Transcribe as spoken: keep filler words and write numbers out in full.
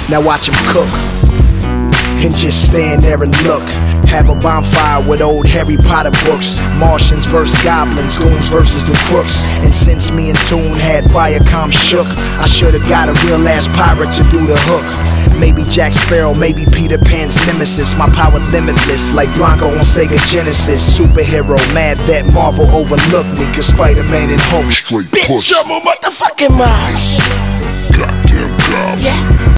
Now watch him cook and just stand there and look. Have a bonfire with old Harry Potter books. Martians versus goblins, goons versus the crooks. And since me and Toon had Viacom shook, I should've got a real ass pirate to do the hook. Maybe Jack Sparrow, maybe Peter Pan's nemesis. My power limitless, like Blanco on Sega Genesis. Superhero, mad that Marvel overlooked me, cause Spider-Man and Hulk straight push. Bitch, I'm a motherfucking mouse. Goddamn goblin. Yeah.